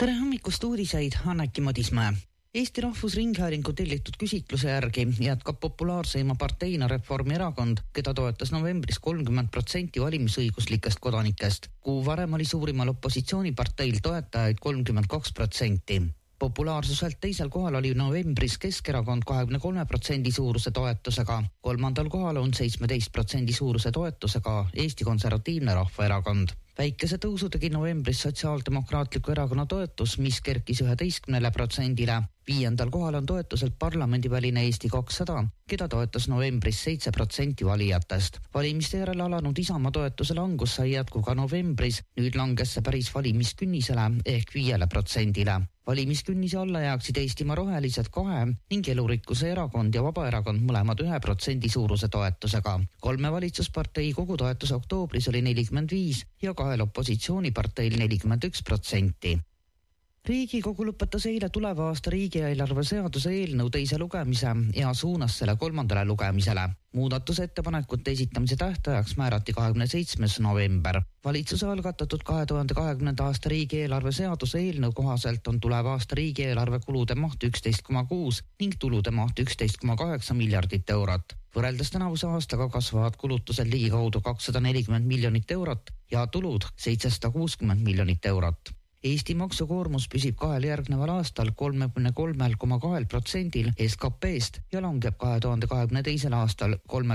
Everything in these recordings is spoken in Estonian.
Tere hommikust uudiseid, Anneki Madismäe. Eesti Rahvusringhäälingu tellitud küsitluse järgi jätkab populaarseima parteina Reformierakond, keda toetas novembris 30% valimisõiguslikest kodanikest. Kuu varem oli suurimal opositsiooniparteil toetajaid 32%. Populaarsuselt teisel kohal oli novembris Keskerakond 23% suuruse toetusega, kolmandal kohal on 17% suuruse toetusega Eesti Konservatiivne Rahvaerakond. Väikese tõusu tegi novembris Sotsiaaldemokraatliku erakonna toetus, mis kerkis 11%-le. Viiendal kohal on toetuselt parlamendiväline Eesti 200, keda toetas novembris 7% valijatest. Valimiste järel alanud Isamaa toetuse langus sai jätku ka novembris, nüüd langes see päris valimiskünnisele ehk 5%-le. Valimiskünnise alla jääksid Eestimaa Rohelised 2 ning Elurikkuse erakond ja Vabaerakond mõlemad 1% suuruse toetusega. 3 valitsuspartei kogutoetus oktoobris oli 45 ja 2 opositsiooniparteil 41%. Riigikogu lõpetas eile tuleva aasta riigieelarve seaduse eelnõu teise lugemise ja suunas selle 3. lugemisele. Muudatusettepanekute esitamise tähtajaks määrati 27. november. Valitsuse algatatud 2020. aasta riigieelarve seaduse eelnõu kohaselt on tuleva aasta riigieelarve kulude maht 11,6 ning tulude maht 11,8 miljardit eurot. Võrreldes tänavuse aastaga kasvavad kulutused ligikaudu 240 miljonit eurot ja tulud 760 miljonit eurot. Eesti maksukoormus püsib 2 järgneval aastal 33,2% SKP-st ja langeb 2022. aastal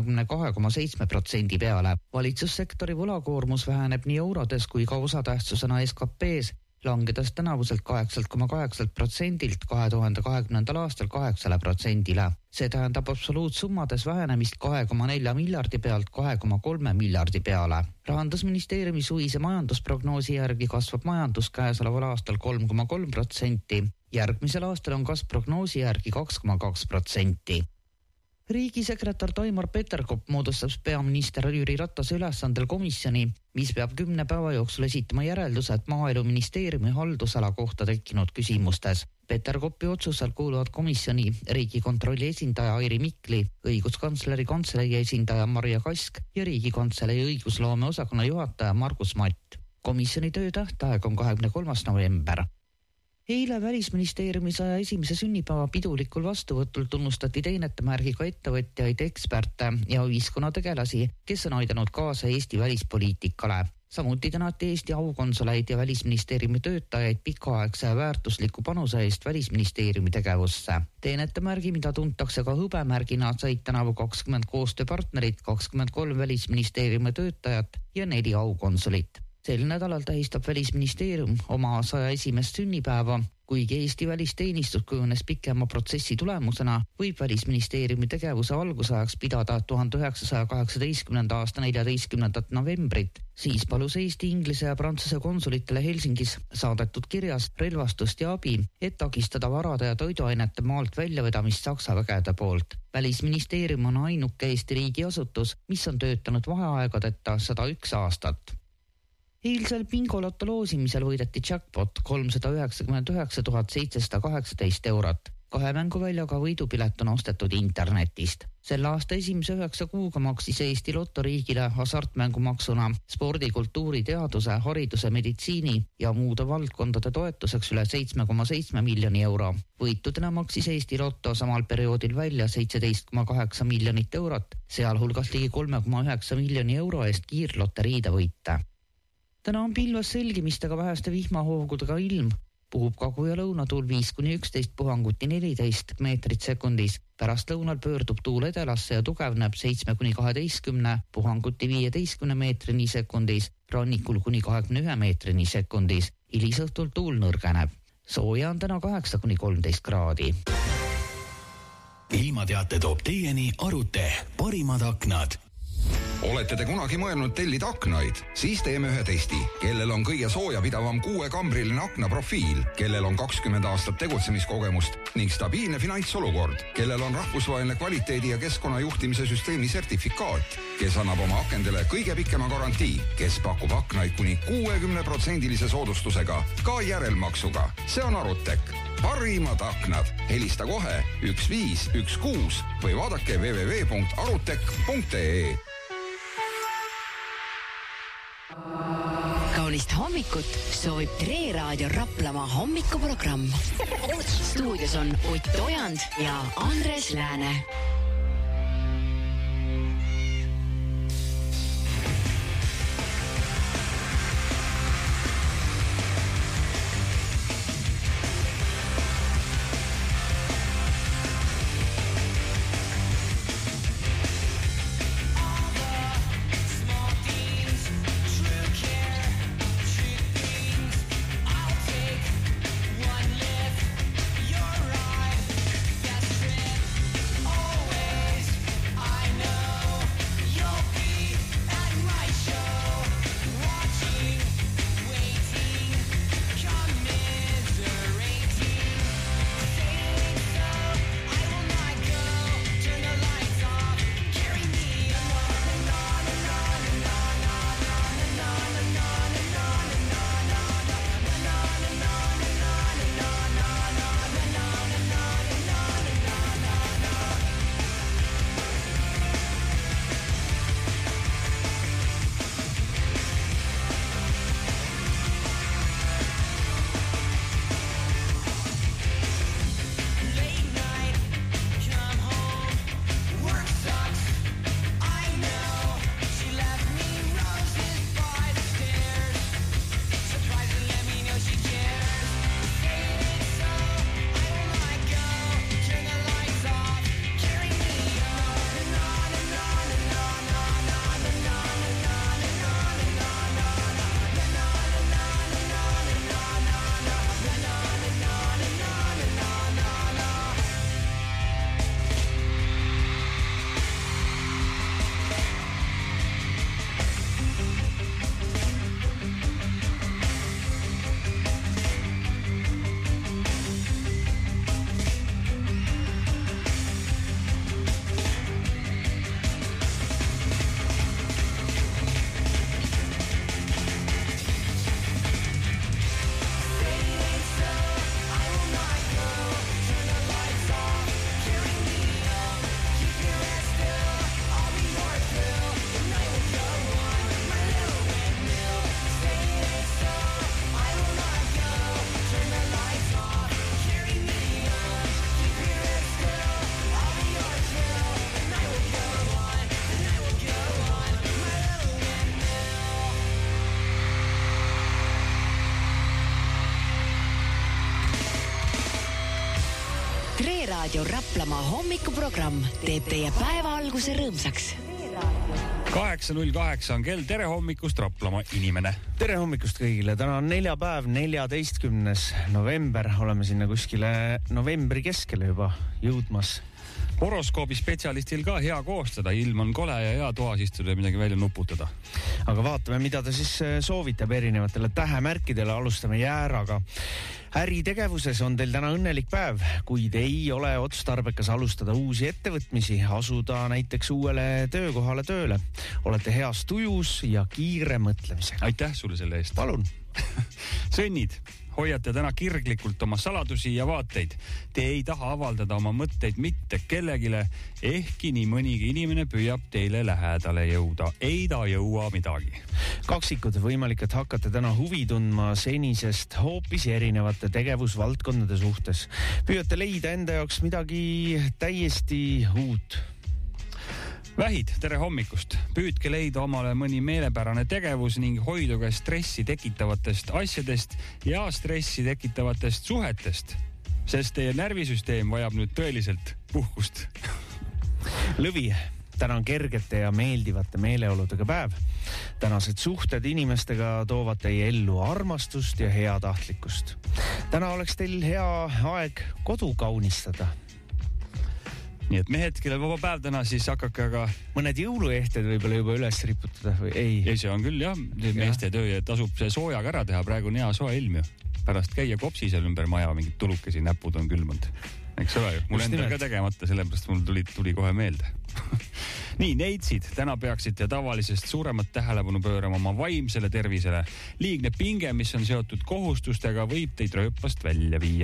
32,7% peale. Valitsussektori võlakoormus väheneb nii eurodes kui ka osatähtsusena SKP-s, langedes tänavuselt 8,8%-lt 2020. aastal 8%-le. See tähendab absoluutsummades vähenemist 2,4 miljardi pealt 2,3 miljardi peale. Rahandusministeeriumi suvise majandusprognoosi järgi kasvab majandus käesoleval aastal 3,3%. Järgmisel aastal on kasv prognoosi järgi 2,2%. Riigisekretär Taimar Peterkop moodustab peaminister Jüri Ratase ülesandel komisjoni, mis peab 10 päeva jooksul esitama järeldused Maaeluministeeriumi haldusala kohta tekkinud küsimustes. Peterkopi otsusel kuuluvad komisjoni Riigikontrolli esindaja Airi Mikli, õiguskantsleri kantselei esindaja Marja Kask ja Riigikantselei õigusloome osakonna juhataja Margus Matt. Komisjoni töö tähtaeg on 23. november. Eile Välisministeeriumi 101. sünnipäeva pidulikul vastuvõtul tunnustati teenetemärgiga ettevõtjaid, eksperte ja ühiskonnategelasi, kes on aidanud kaasa Eesti välispoliitikale. Samuti tänati Eesti aukonsuleid ja Välisministeeriumi töötajaid pikaaegse ja väärtusliku panuse eest Välisministeeriumi tegevusse. Teenetemärgi, mida tuntakse ka hõbemärgina, said tänavu 20 koostööpartnerit, 23 Välisministeeriumi töötajat ja 4 aukonsulit. Sel nädalal tähistab Välisministeerium oma 101. sünnipäeva. Kuigi Eesti välisteenistus kujunes pikema protsessi tulemusena, võib Välisministeeriumi tegevuse algusajaks pidada 1918. aasta 14. novembrit. Siis palus Eesti, Inglise ja Prantsuse konsulitele Helsingis saadetud kirjas relvastust ja abi, et takistada varade ja toiduainete maalt väljavedamist Saksa vägede poolt. Välisministeerium on ainuke Eesti riigiasutus, mis on töötanud vaheaegadeta 101 aastat. Eilsel bingoloto loosimisel võideti jackpot 399 718 eurot. 2 mänguväljaga võidupilet on ostetud internetist. Selle aasta esimese 9 kuuga maksis Eesti Lotto riigile hasartmängumaksuna spordi, kultuuri, teaduse, hariduse, meditsiini ja muude valdkondade toetuseks üle 7,7 miljoni euro. Võitudena maksis Eesti Lotto samal perioodil välja 17,8 miljonit eurot, sealhulgas ligi 3,9 miljoni euro eest kiirloteriide võite. Täna on pilves selgimistega väheste vihmahoogudega ilm. Puhub kagu- ja lõunatuul 5-11 puhanguti 14 meetrit sekundis. Pärast lõunal pöördub tuul edelasse ja tugevneb 7-12 puhanguti 15 meetrini sekundis, rannikul kuni 21 meetrini sekundis. Hilisõhtul tuul nõrgeneb. Sooja on täna 8-13 kraadi. Ilmateate toob teieni Arute, parimad aknad. Olete te kunagi mõelnud tellida aknaid? Siis teeme ühe testi. Kellel on kõige soojapidavam 6-kambriline aknaprofiil, kellel on 20 aastat tegutsemiskogemust ning stabiilne finantsolukord, kellel on rahvusvaheline kvaliteedi ja keskkonnajuhtimise süsteemi sertifikaat, kes annab oma akendele kõige pikema garantii, kes pakub aknaid kuni 60% soodustusega, ka järelmaksuga. See on Arutek. Parimad aknad. Helista kohe 1516 või vaadake www.arutek.ee. kaunist hommikut soovib Tre Raadio Raplamaa hommikuprogramm. Stuudios on Ott Ojand ja Andres Lääne. Raadio Raplamaa hommikuprogramm teeb teie päeva alguse rõõmsaks. 8.08 on kell. Tere hommikust, Raplamaa inimene. Tere hommikust kõigile. Täna on neljapäev, 14. november. Oleme sinna kuskile novembri keskele juba jõudmas. Horoskoobi spetsialistil ka hea koostada. Ilm on kole ja hea toas istuda ja midagi välja nuputada. Aga vaatame, mida ta siis soovitab erinevatele tähemärkidele. Alustame jääraga. Äritegevuses on teil täna õnnelik päev, kuid ei ole otstarbekas alustada uusi ettevõtmisi, asuda näiteks uuele töökohale tööle. Olete heas tujus ja kiire mõtlemisega. Aitäh sulle selle eest. Palun. Sõnnid, hoiate täna kirglikult oma saladusi ja vaateid. Te ei taha avaldada oma mõtteid mitte kellegile, ehkki nii mõnigi inimene püüab teile lähedale jõuda. Ei ta jõua midagi. Kaksikud, võimalik, et hakkate täna huvi tundma senisest hoopis erinevate tegevusvaldkondade suhtes. Püüate leida enda jaoks midagi täiesti uut. Vähid, tere hommikust. Püüdke leida omale mõni meelepärane tegevus ning hoiduge stressi tekitavatest asjadest ja stressi tekitavatest suhetest, sest teie närvisüsteem vajab nüüd tõeliselt puhkust. Lõvi, täna on kergete ja meeldivate meeleoludega päev. Tänased suhted inimestega toovad teie ellu armastust ja heatahtlikkust. Täna oleks teil hea aeg kodu kaunistada. Nii et mehed, kellel vaba päev täna, siis hakake aga... Mõned jõuluehted võib-olla juba üles riputada või ei? Ei, see on küll jah, meeste töö ja tasub see soojaga ära teha, praegu on hea soe ilm ju. Pärast käia kopsi seal ümber maja, mingid tulukesi näpud on külmanud. Eks ole ju, mul endal ka tegemata, sellepärast mul tuli kohe meelde. Nii, neitsid, täna peaksite tavalisest suuremat tähelepanu pöörama oma vaimsele tervisele. Liigne pinge, mis on seotud kohustustega, võib teid rööpast välja viia.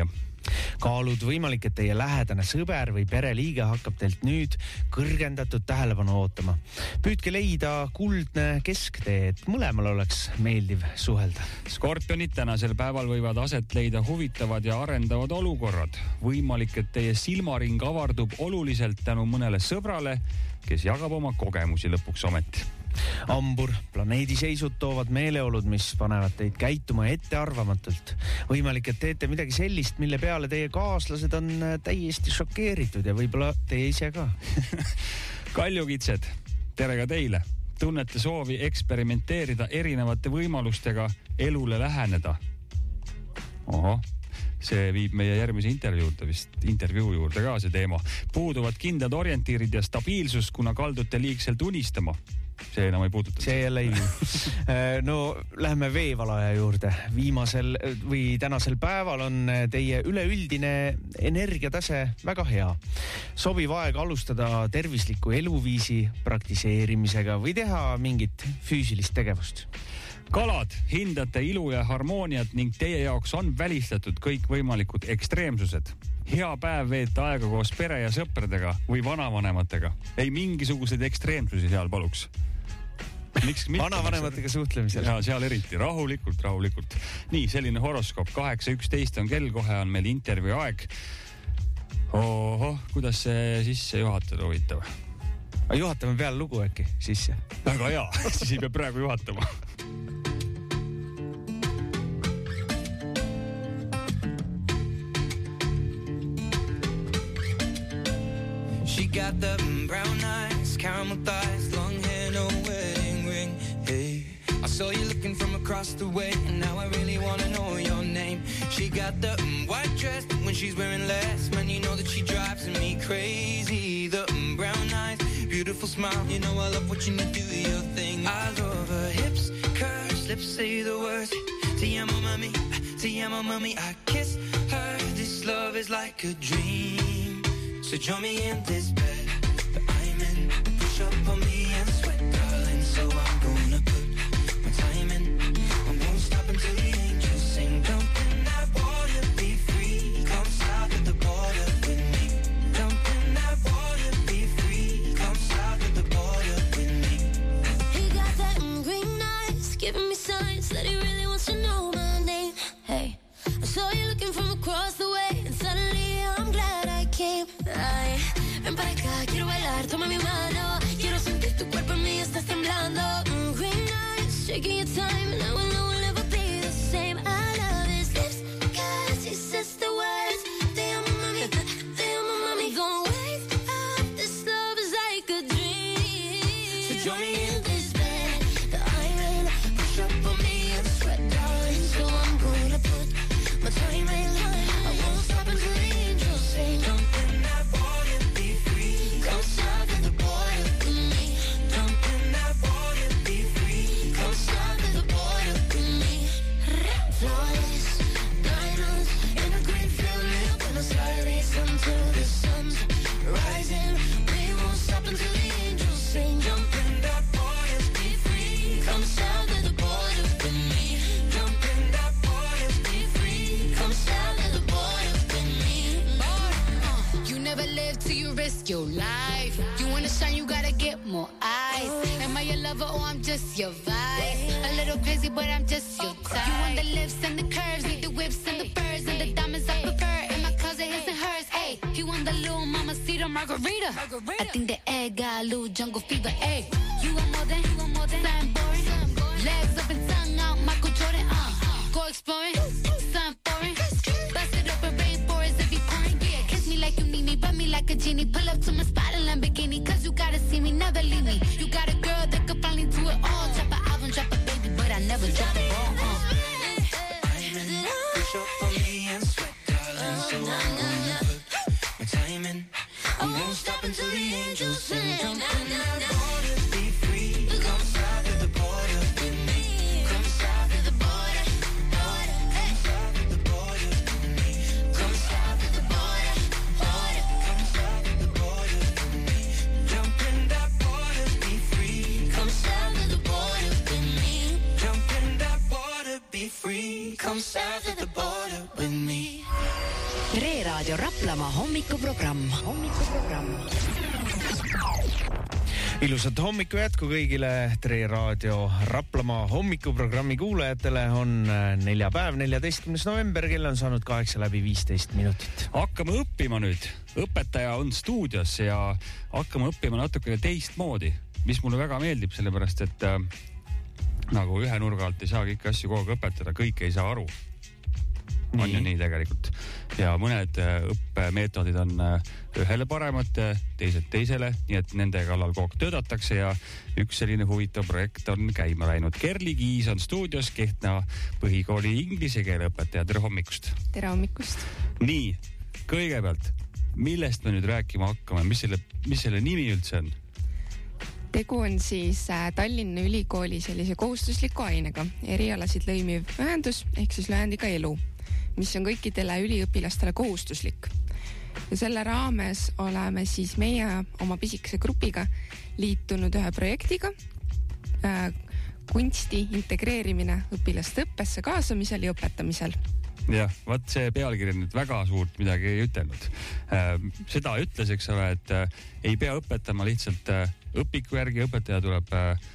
Kaalud võimalik, et teie lähedane sõber või pereliige hakkab teilt nüüd kõrgendatud tähelepanu ootama. Püüdke leida kuldne kesktee, et mõlemal oleks meeldiv suhelda. Skorpionid tänasel päeval võivad aset leida huvitavad ja arendavad olukorrad. Võimalik, et teie silmaring avardub oluliselt tänu mõnele sõbrale, kes jagab oma kogemusi lõpuks ometi. Ambur, planeediseisud toovad meeleolud, mis panevad teid käituma ettearvamatult. Võimalik, et teete midagi sellist, mille peale teie kaaslased on täiesti šokeeritud ja võib-olla teie ise ka. Kaljukitsed, tere ka teile. Tunnete soovi eksperimenteerida erinevate võimalustega elule läheneda. See viib meie järgmise intervjuu juurde ka see teema. Puuduvad kindlad orientiirid ja stabiilsus, kuna kaldute liigselt unistama. See enam ei puuduta. See jälle ei. No lähme veevalaja juurde. Viimasel või tänasel päeval on teie üleüldine energiatase väga hea. Sobiv aeg alustada tervisliku eluviisi praktiseerimisega või teha mingit füüsilist tegevust. Kalad, hindate ilu ja harmooniat ning teie jaoks on välistatud kõik võimalikud ekstreemsused. Hea päev veeta aega koos pere ja sõpradega või vanavanematega. Ei mingisuguseid ekstreemsusi seal paluks. Vanavanematega suhtlemisel. Ja seal eriti. Rahulikult. Nii, selline horoskoop. 8.11 on kell, kohe on meil intervjuu aeg. Kuidas see sisse juhatada huvitav? Juhatame peale lugu äkki sisse. Väga hea, siis ei pea praegu juhatama. She got the brown eyes, caramel thighs, long hair, no wedding ring. Hey, I saw you looking from across the way, and now I really want to know your name. She got the white dress, but when she's wearing less, man, you know that she drives me crazy. The brown eyes, beautiful smile, you know I love watching you do your thing. I love her hips, curves, lips say the words. Te amo mami, I kiss her. This love is like a dream. So join me in this bed that I'm in. Push up on me and sweat, darling. So I'm gonna put my time in. I won't stop until the angels sing. Jump in that water, be free. Come south of the border with me. Jump in that water, be free. Come south of the border with me. He got that green eyes, giving me signs that he really wants to know my name. Hey, I saw you looking from across the way, and suddenly I'm glad I came. Ay, ven para acá, quiero bailar, toma mi mano. Quiero sentir tu cuerpo en mí, estás temblando. Green eyes, shaking your time, and I will know we'll never be the same. I love his lips, cause he says the words. Te amo mami, don't wake up, this love is like a dream. So join me in this bed that I'm in. Push up on me and sweat, darling. So I'm gonna put my time in. I won't stop until the angels say jump in that water, be free. Come south of the border with me. Jump in that water, be free. Come south of the border with me. Flawless diamonds in a green field, live Buenos Aires until the sun's rising. We won't stop until the angels sing. Jump in that water, be free. Come south of the border with me. Jump in that water, be free. Come south of the border with me. You never live till you risk your life. You wanna shine, you gotta get more eyes. Am I your lover or I'm just your vibe? A little crazy, but I'm just your type. You want the lips and the curves, need the whips and the furs and the diamonds I prefer. In my closet, his and hers. Hey, he want the little mamacita margarita. I think the egg got a little jungle fever. Hey, you want more than something boring. Legs up and tongue out, Michael Jordan. Go exploring, something foreign. Bust it open, rainforest if you pouring. Yeah, kiss me like you need me, rub me like a genie. Pull up to my spot in Lamborghini, cause you gotta see me, never leave me. You got a girl that could finally do it all. Drop an album, drop a baby, but I never drop a ball. Push up on me and sweat, darling. So I'm gonna put my time in. I won't stop until the angels sing. Jump in that water, be free. Raadio Raplamaa hommikuprogramm. Ilusat hommiku jätku kõigile Tre Raadio Raplamaa hommikuprogrammi kuulajatele. On neljapäev, 14. november, kell on saanud 8:15. Hakkame õppima nüüd. Õpetaja on stuudios ja hakkame õppima natuke teistmoodi, mis mulle väga meeldib, sellepärast et nagu ühe nurga alt ei saa kõiki asju kogu aeg õpetada, kõik ei saa aru. On ju nii tegelikult. Ja mõned õppemeetodid on ühele paremad, teised teisele, nii et nende kallal kogu aeg töötatakse ja üks selline huvitav projekt on käima läinud. Kerli Kiis on stuudios, Kehtna põhikooli inglise keele õpetaja. Tere hommikust! Tere hommikust! Nii, kõigepealt, millest me nüüd rääkima hakkame? Mis selle nimi üldse on? Tegu on siis Tallinna Ülikooli sellise kohustusliku ainega, erialasid lõimiv ühendus ehk siis lühendiga ELU, mis on kõikidele üliõpilastele kohustuslik. Ja selle raames oleme siis meie oma pisikese grupiga liitunud ühe projektiga, kunsti integreerimine õpilaste õppesse kaasamisel ja õpetamisel. Jah, vaat see pealkiri nüüd väga suurt midagi ei ütelnud. Seda ütles, eks ole, et ei pea õpetama lihtsalt õpiku järgi, õpetaja tuleb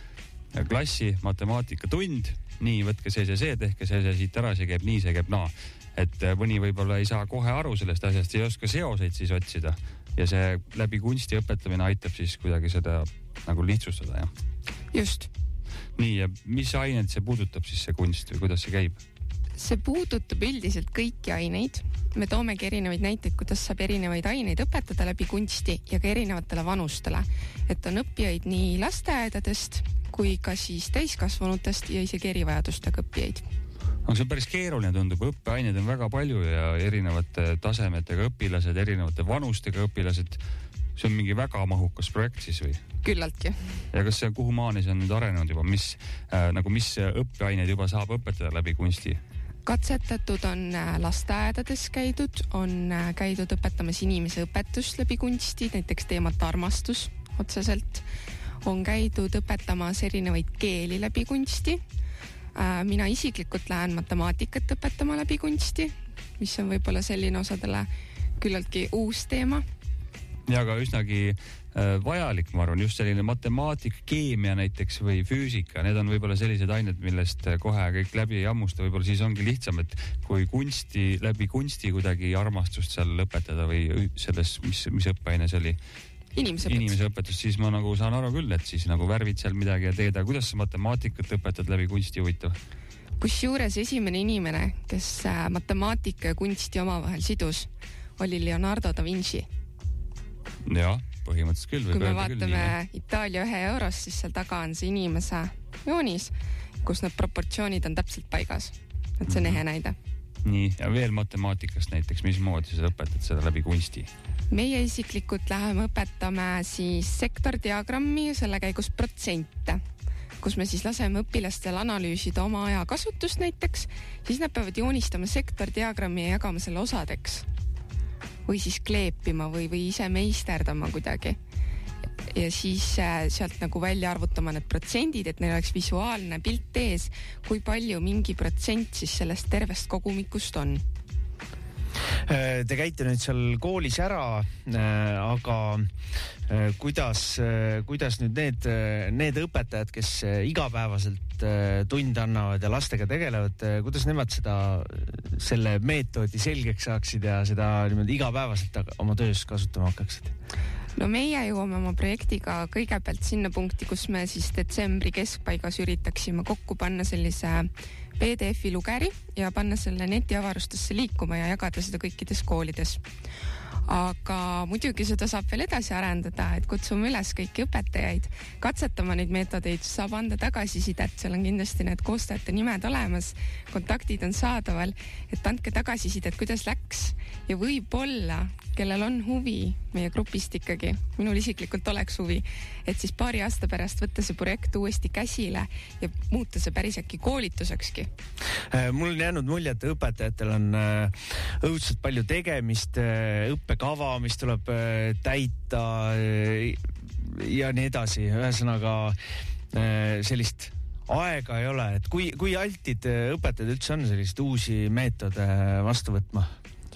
klassi matemaatikatund, nii võtke see, tehke see siit ära, see käib nii, see käib naa. Et mõni võib-olla ei saa kohe aru sellest asjast, ei oska seoseid siis otsida ja see läbi kunsti õpetamine aitab siis kuidagi seda nagu lihtsustada, jah? Just. Nii, ja mis ained see puudutab siis see kunst või kuidas see käib? See puudutab üldiselt kõiki aineid. Me toomegi erinevaid näiteid, kuidas saab erinevaid aineid õpetada läbi kunsti ja ka erinevatele vanustele. Et on õppijaid nii lasteaedadest kui ka siis täiskasvanutest ja isegi erivajadustega õppijaid. Aga see on päris keeruline, tundub. Õppeaineid on väga palju ja erinevate tasemetega õpilased, erinevate vanustega õpilased. See on mingi väga mahukas projekt siis või? Küllaltki. Ja kas see kuhu maani see on nüüd arenenud juba? Mis õppeaineid juba saab õpetada läbi kunsti? Katsetatud on lasteaedades käidud, on käidud õpetamas inimese õpetust läbi kunsti, näiteks teemat armastus otseselt. On käidud õpetamas erinevaid keeli läbi kunsti. Mina isiklikult lähen matemaatikat õpetama läbi kunsti, mis on võib-olla selline osadele küllaltki uus teema. Ja ka üsnagi vajalik, ma arvan, just selline matemaatika, keemia näiteks või füüsika. Need on võib-olla sellised ained, millest kohe kõik läbi ei ammusta. Võib-olla siis ongi lihtsam, et kui läbi kunsti kuidagi armastust seal õpetada või selles, mis õppeaine see oli? Inimeseõpetus, siis ma nagu saan aru küll, et siis nagu värvid seal midagi ja teed. Kuidas sa matemaatikat õpetad läbi kunsti huvitav? Kusjuures esimene inimene, kes matemaatika ja kunsti omavahel sidus, oli Leonardo da Vinci. Jah, põhimõtteliselt küll. Kui me vaatame Itaalia 1 euros, siis seal taga on see inimese joonis, kus need proportsioonid on täpselt paigas. Et see on ehe näide. Nii, ja veel matemaatikast näiteks, mismoodi sa õpetad seda läbi kunsti? Meie isiklikult läheme õpetame siis sektordiagrammi ja selle käigus protsente, kus me siis laseme õpilastel analüüsida oma aja kasutust näiteks, siis nad peavad joonistama sektordiagrammi ja jagama selle osadeks. Või siis kleepima või ise meisterdama kuidagi. Ja siis sealt nagu välja arvutama need protsendid, et neil oleks visuaalne pilt ees, kui palju mingi protsent siis sellest tervest kogumikust on. Te käite nüüd seal koolis ära, aga kuidas nüüd need õpetajad, kes igapäevaselt tunde annavad ja lastega tegelevad, kuidas nemad selle meetodi selgeks saaksid ja seda igapäevaselt oma töös kasutama hakkaksid? No meie jõuame oma projektiga kõigepealt sinna punkti, kus me siis detsembri keskpaigas üritaksime kokku panna sellise PDF-i lugeri ja panna selle netiavarustesse liikuma ja jagada seda kõikides koolides. Aga muidugi seda saab veel edasi arendada, et kutsume üles kõiki õpetajaid katsetama neid meetodeid, saab anda tagasisidet, seal on kindlasti need koostajate nimed olemas, kontaktid on saadaval, et andke tagasisidet, kuidas läks ja võib-olla, kellel on huvi meie grupist ikkagi, minul isiklikult oleks huvi, et siis paari aasta pärast võtta see projekt uuesti käsile ja muuta see päris äkki koolitusekski. Mul on jäänud mulje, et õpetajatel on õudselt palju tegemist, õppekava, mis tuleb täita ja nii edasi. Ühesõnaga sellist aega ei ole, et kui altid õpetajad üldse on sellist uusi meetode vastu võtma?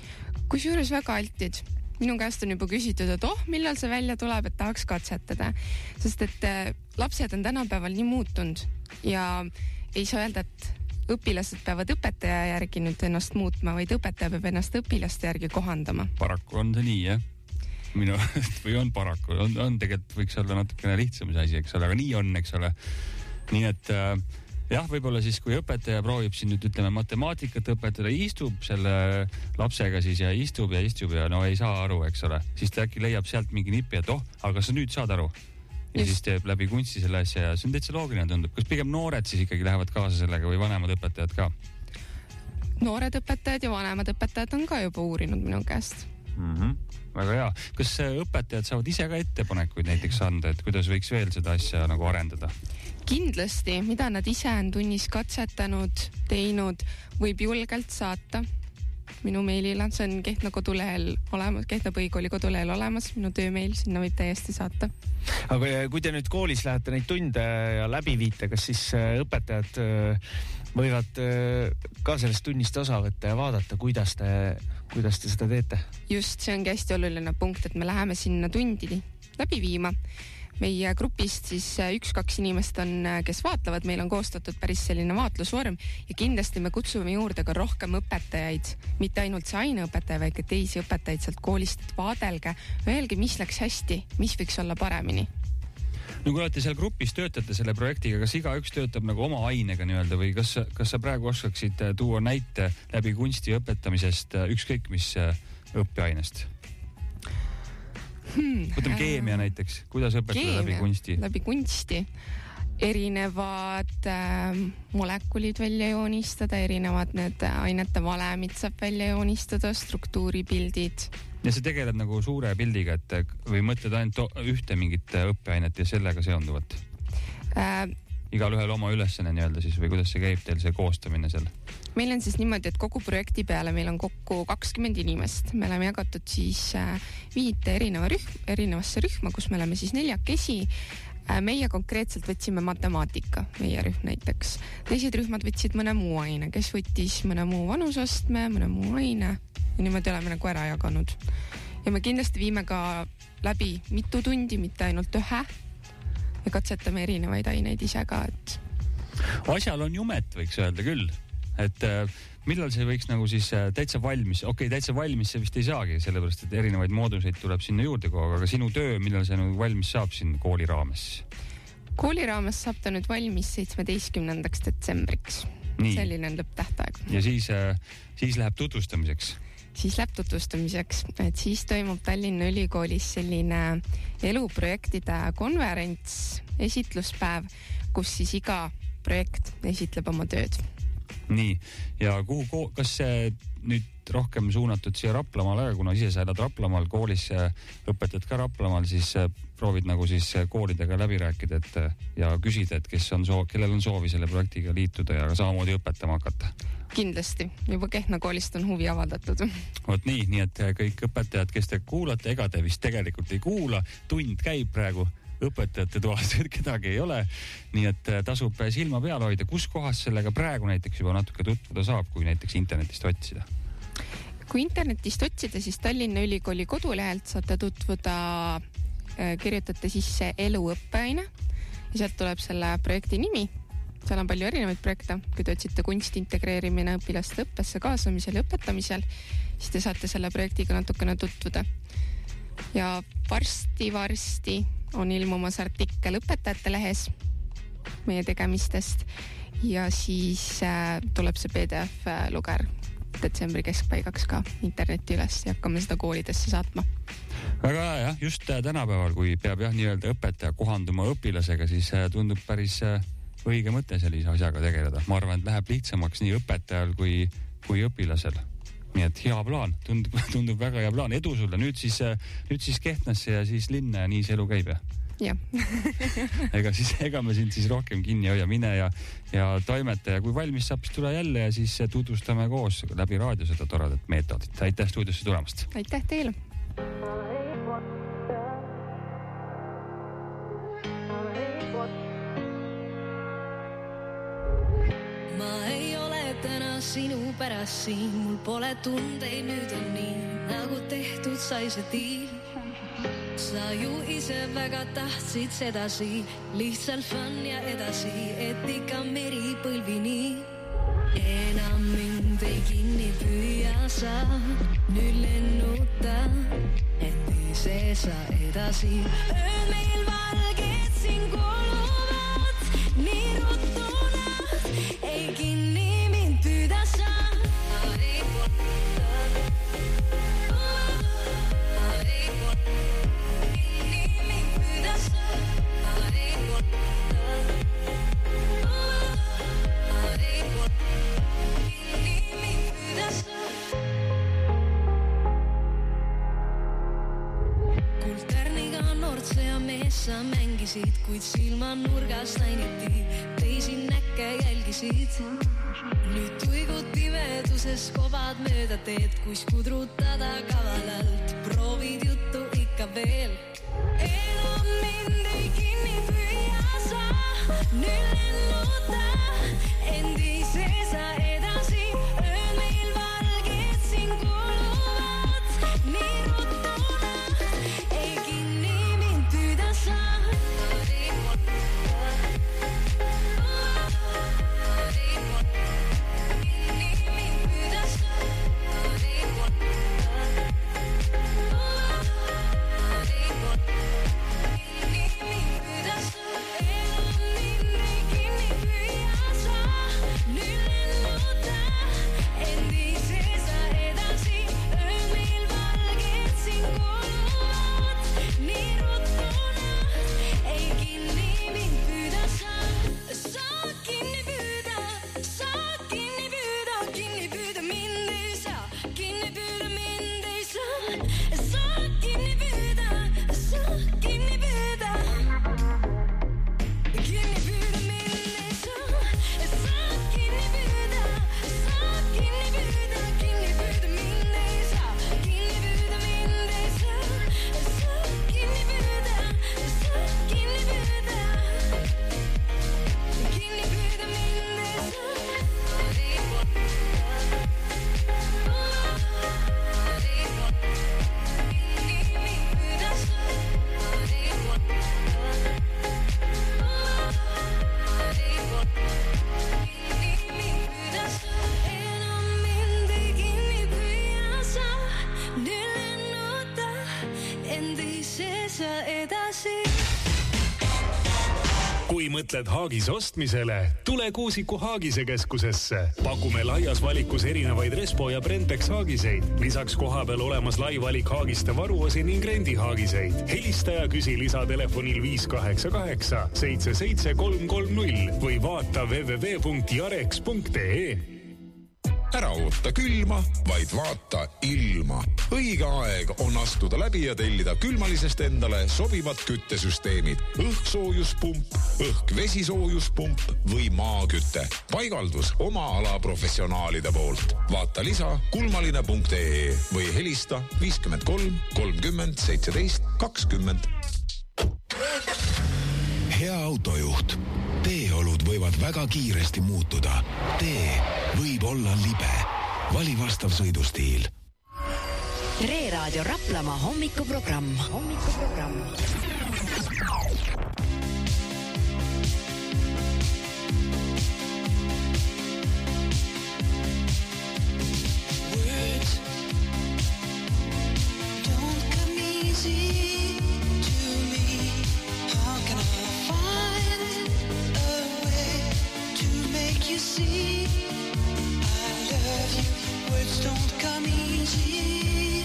Kusjuures väga altid. Minu käest on juba küsitud, et millal see välja tuleb, et tahaks katsetada. Sest et lapsed on tänapäeval nii muutunud ja ei saa öelda, et õpilased peavad õpetaja järgi nüüd ennast muutma, vaid õpetaja peab ennast õpilaste järgi kohandama. Paraku on see nii, jah? Minu, või on paraku, on tegelikult võiks olla natukene lihtsam see asi, eks ole, aga nii on, eks ole. Nii et jah, võib-olla siis, kui õpetaja proovib siin nüüd ütleme matemaatikat õpetada, istub selle lapsega siis ja istub ja no ei saa aru, eks ole. Siis ta äkki leiab sealt mingi nipi, et aga sa nüüd saad aru. Ja siis teeb läbi kunsti selle asja ja see on täitsa loogiline tundub. Kas pigem noored siis ikkagi lähevad kaasa sellega või vanemad õpetajad ka? Noored õpetajad ja vanemad õpetajad on ka juba uurinud minu käest. Väga hea. Kas õpetajad saavad ise ka ettepanekuid näiteks anda, et kuidas võiks veel seda asja nagu arendada? Kindlasti, mida nad ise on tunnis katsetanud, teinud, võib julgelt saata minu meilile. See on Kehtna kodulehel olemas, Kehtna põhikooli kodulehel olemas, minu töömeil, sinna võib täiesti saata. Aga kui te nüüd koolis lähete neid tunde ja läbi viite, kas siis õpetajad võivad ka sellest tunnist osa võtta ja vaadata, kuidas te seda teete? Just, see ongi hästi oluline punkt, et me läheme sinna tundi läbi viima. Meie grupist siis 1-2 inimest on, kes vaatlevad, meil on koostatud päris selline vaatlusvorm ja kindlasti me kutsume juurde ka rohkem õpetajaid, mitte ainult see aineõpetaja, vaid ka teisi õpetajaid sealt koolist, et vaadelge, öelge, mis läks hästi, mis võiks olla paremini. No kui olete seal grupis töötate selle projektiga, kas igaüks töötab nagu oma ainega nii-öelda või kas sa praegu oskaksid tuua näite läbi kunsti õpetamisest ükskõik mis õppeainest? Võtame keemia näiteks. Kuidas õpetada läbi kunsti? Läbi kunsti. Erinevad molekulid välja joonistada, erinevad need ainete valemid saab välja joonistada, struktuuripildid. Ja see tegeleb nagu suure pildiga, et või mõtled ainult ühte mingit õppeainet ja sellega seonduvat? Igal ühel oma ülesanne nii-öelda siis või kuidas see käib teil see koostamine seal? Meil on siis niimoodi, et kogu projekti peale meil on kokku 20 inimest. Me oleme jagatud siis 5 erinevasse rühma, kus me oleme siis 4. Meie konkreetselt võtsime matemaatika, meie rühm näiteks. Teised rühmad võtsid mõne muu aine, kes võttis mõne muu vanusastme, mõne muu aine ja niimoodi oleme nagu ära jaganud. Ja me kindlasti viime ka läbi mitu tundi, mitte ainult 1 ja katsetame erinevaid aineid ise ka, et... Asjal on jumet, võiks öelda küll. Et millal see võiks nagu siis täitsa valmis, täitsa valmis see vist ei saagi, sellepärast, et erinevaid mooduseid tuleb sinna juurde kogu, aga sinu töö, millal see nagu valmis saab siin kooli raames? Kooli raames saab ta nüüd valmis 17. detsembriks. Nii. Selline on lõpptähtaeg. Ja siis läheb tutvustamiseks? Siis läheb tutvustamiseks, et siis toimub Tallinna Ülikoolis selline eluprojektide konverents, esitluspäev, kus siis iga projekt esitleb oma tööd. Nii, ja kas see nüüd rohkem suunatud siia Raplamaal, aga kuna ise sa elad Raplamaal, koolis õpetad ka Raplamaal, siis proovid nagu siis koolidega läbi rääkida ja küsida, et kellel on soovi selle projektiga liituda ja samamoodi õpetama hakata? Kindlasti, juba Kehtna koolist on huvi avaldatud. Vot nii et kõik õpetajad, kes te kuulate, ega te vist tegelikult ei kuula, tund käib praegu. Õpetajate toas kedagi ei ole, nii et tasub silma peal hoida. Kus kohas sellega praegu näiteks juba natuke tutvuda saab, kui näiteks internetist otsida? Kui internetist otsida, siis Tallinna Ülikooli kodulehelt saate tutvuda, kirjutate sisse eluõppeaine ja sealt tuleb selle projekti nimi. Seal on palju erinevaid projekte, kui te otsite kunsti integreerimine õpilaste õppesse kaasamisel ja õpetamisel, siis te saate selle projektiga natukene tutvuda. Ja varsti on ilmumas artikkel õpetajate lehes meie tegemistest ja siis tuleb see PDF luger detsembri keskpaigaks ka interneti üles ja hakkame seda koolidesse saatma. Väga hea, jah, just tänapäeval, kui peab nii-öelda õpetaja kohanduma õpilasega, siis tundub päris õige mõte sellise asjaga tegeleda. Ma arvan, et läheb lihtsamaks nii õpetajal kui õpilasel. Nii et hea plaan, tundub väga hea plaan. Edu sulle, nüüd siis Kehtnasse ja siis linna ja nii see elu käib, jah? Ega me sind siis rohkem kinni hoia, mine ja toimeta ja kui valmis saab, siis tule jälle ja siis tutvustame koos läbi raadio seda toredat meetodit. Aitäh stuudiosse tulemast! Aitäh teile! Ma ei ole täna sinu pärast siin, mul pole tundeid, nüüd on nii nagu tehtud sai see diil. Sa ju ise väga tahtsid sedasi, lihtsalt fun ja edasi, et ikka meri põlvini. Enam mind ei kinni püüa sa, nüüd lennuta, et ise sa edasi. Ööl meil valged siin kuluvad, nii rutunad, ei kinni mind püüda sa. Sa mängisid, kuid silma nurgas näiniti, teisi näkke jälgisid. Nüüd tuigud pimeduses kovad mööda teed, kus kudrutada kavalalt, proovid juttu ikka veel. Enam mind ei kinni püüa sa, nüüd lennuta, endise sa edasi. Ööl meil valged siin kuluvad, nii rutunad, ei kinni mind püüda sa. Kui mõtled haagis ostmisele, tule Kuusiku Haagise keskusesse. Pakume laias valikus erinevaid Respo ja Brentex haagiseid. Lisaks kohapeal olemas lai valik haagiste varuosi ning rendihaagiseid. Helista ja küsi lisatelefonil 588 77330 või vaata www.jarex.ee. Ära oota külma, vaid vaata ilma. Õige aeg on astuda läbi ja tellida külmalisest endale sobivad küttesüsteemid. Õhksoojuspump, õhk-vesisoojuspump või maakütte. Paigaldus oma ala professionaalide poolt. Vaata lisa kulmaline.ee või helista 53 30 17 20. Hea autojuht. Teeolud võivad väga kiiresti muutuda. Tee võib olla libe. Vali vastav sõidustiil. Tre Raadio Raplamaa hommikuprogramm. Words don't come easy to me. How can I find a way to make you see I love you? Words don't come easy.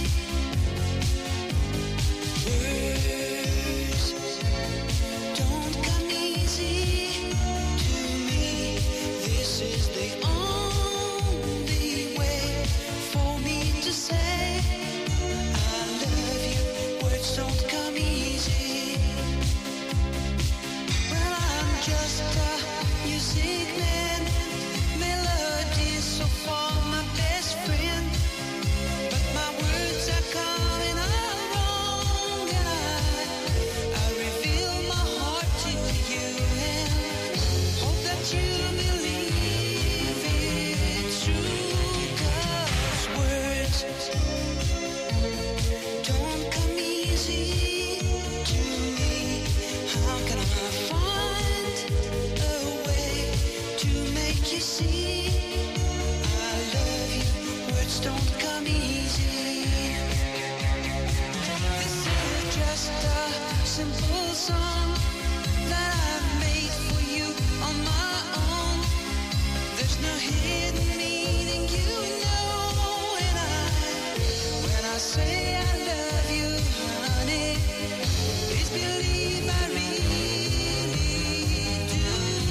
Words don't come easy to me. This is the only way for me to say I love you. Words don't come easy. Well, I'm just a music man, melody so far my best friend, but my words you see I love you. Words don't come easy. This is just a simple song that I've made for you on my own. There's no hidden meaning, you know. When I say I love you, honey, please believe I really do.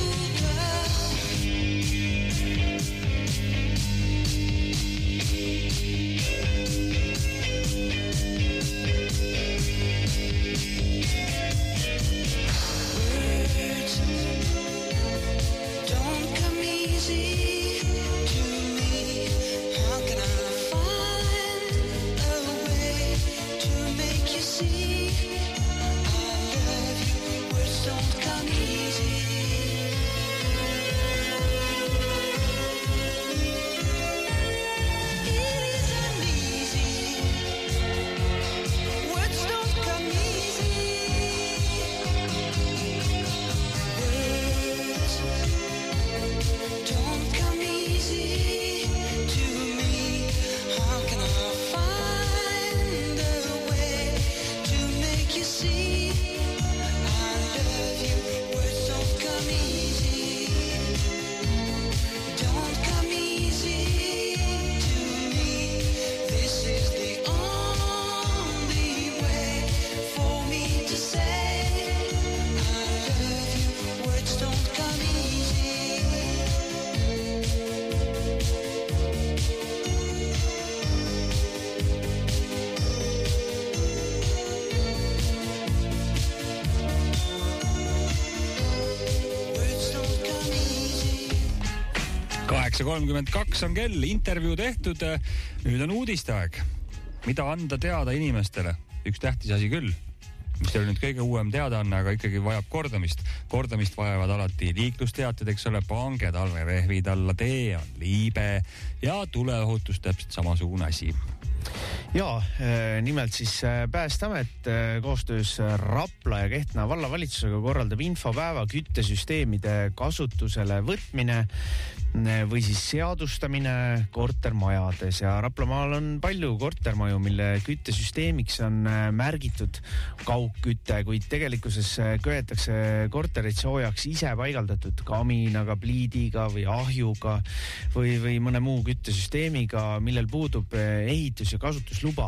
8.32 on kell, intervjuu tehtud. Nüüd on uudisteaeg. Mida anda teada inimestele? Üks tähtis asi küll, mis oli nüüd kõige uuem teadaanne, aga ikkagi vajab kordamist. Kordamist vajavad alati liiklusteated, eks ole, pange talverehvid alla, tee on liibe ja tuleohutus täpselt samasugune asi. Ja, nimelt siis Päästeamet koostöös Rapla ja Kehtna vallavalitsusega korraldab infopäeva küttesüsteemide kasutusele võtmine või siis seadustamine kortermajades. Ja Raplamaal on palju kortermaju, mille küttesüsteemiks on märgitud kaugkütte, kuid tegelikkuses köetakse korterid soojaks ise paigaldatud kamiinaga, pliidiga või ahjuga või mõne muu küttesüsteemiga, millel puudub ehitus- ja kasutusluba.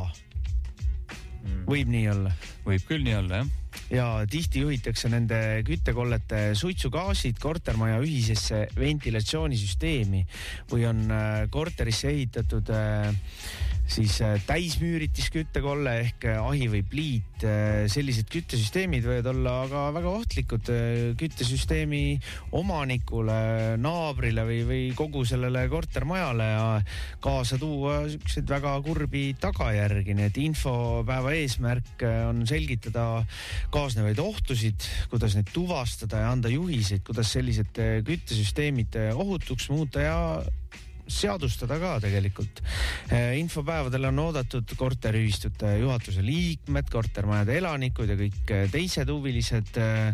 Võib nii olla? Võib küll nii olla, jah. Ja tihti juhitakse nende küttekollete suitsugaasid kortermaja ühisesse ventilatsioonisüsteemi või on korterisse ehitatud siis täismüüritis küttekolle ehk ahi või pliit. Sellised küttesüsteemid võivad olla aga väga ohtlikud küttesüsteemi omanikule, naabrile või kogu sellele kortermajale ja kaasa tuua selliseid väga kurbi tagajärgi. Nii et infopäeva eesmärk on selgitada kaasnevaid ohtusid, kuidas neid tuvastada ja anda juhiseid, kuidas sellised küttesüsteemid ohutuks muuta ja seadustada ka tegelikult. Infopäevadel on oodatud korteriühistute juhatuse liikmed, kortermajade elanikud ja kõik teised huvilised.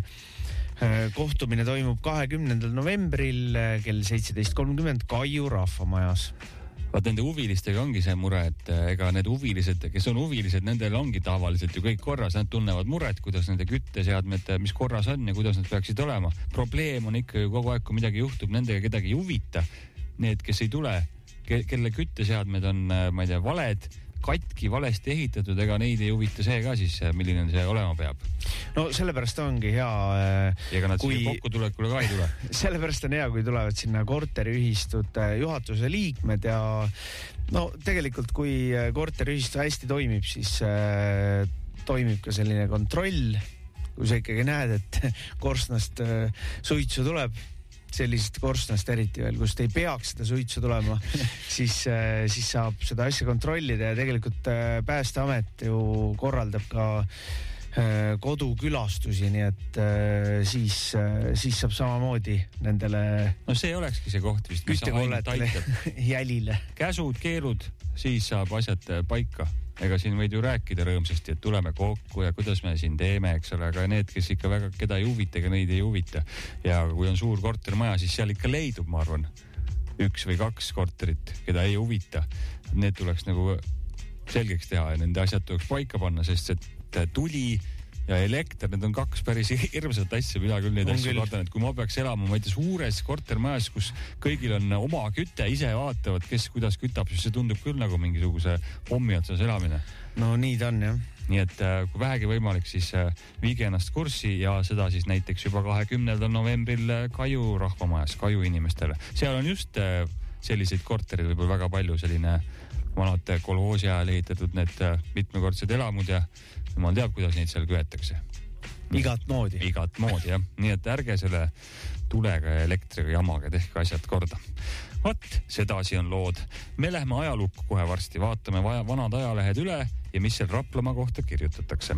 Kohtumine toimub 20. novembril kell 17.30 Kaiu rahvamajas. Vaat nende huvilistega ongi see mure, et ega need huvilised, kes on huvilised, nendel ongi tavaliselt ju kõik korras. Nad tunnevad muret, kuidas nende kütteseadmed, mis korras on ja kuidas nad peaksid olema. Probleem on ikka ju kogu aeg, kui midagi juhtub, nendega kedagi ei huvita. Need, kes ei tule, kelle kütteseadmed on, ma ei tea, valed, katki, valesti ehitatud, ega neid ei huvita see ka siis, milline see olema peab. No sellepärast ongi hea... Ega nad kui... kokku tulekule ka ei tule. Sellepärast on hea, kui tulevad sinna korteriühistute juhatuse liikmed ja no tegelikult, kui korteriühistu hästi toimib, siis toimib ka selline kontroll. Kui sa ikkagi näed, et korstnast suitsu tuleb, sellisest korstnast eriti veel, kust ei peaks seda suitsu tulema, siis saab seda asja kontrollida ja tegelikult Päästeamet ju korraldab ka kodukülastusi, nii et siis saab samamoodi nendele no see olekski see koht vist, mis ainult aitab jälile. Käsud, keelud, siis saab asjad paika. Ega siin võid ju rääkida rõõmsasti, et tuleme kokku ja kuidas me siin teeme, eks ole, aga need, kes ikka väga keda ei huvita, ega neid ei huvita. Ja kui on suur kortermaja, siis seal ikka leidub, ma arvan, 1 või 2 korterit, keda ei huvita, need tuleks nagu selgeks teha ja nende asjad tuleks paika panna, sest et tuli ja elekter, need on 2 päris hirmsat asja, mina küll neid asju kardan, et kui ma peaks elama, ma ei tea, suures kortermajas, kus kõigil on oma küte, ise vaatavad, kes kuidas kütab, siis see tundub küll nagu mingisuguse pommi otsas elamine. No nii ta on, jah. Nii et kui vähegi võimalik, siis viige ennast kurssi ja seda siis näiteks juba 20. novembril Kaju rahvamajas, Kaju inimestele. Seal on just selliseid korterid võib-olla väga palju, selline vanad kolhoosi ajal ehitatud need mitmekordsed elamud ja jumal teab, kuidas neid seal köetakse. Igat moodi, jah. Nii et ärge selle tulega ja elektriga jamaga, tehke asjad korda. Vot, sedasi on lood. Me lähme ajalukku kohe varsti, vaatame vanad ajalehed üle ja mis seal Raplamaa kohta kirjutatakse.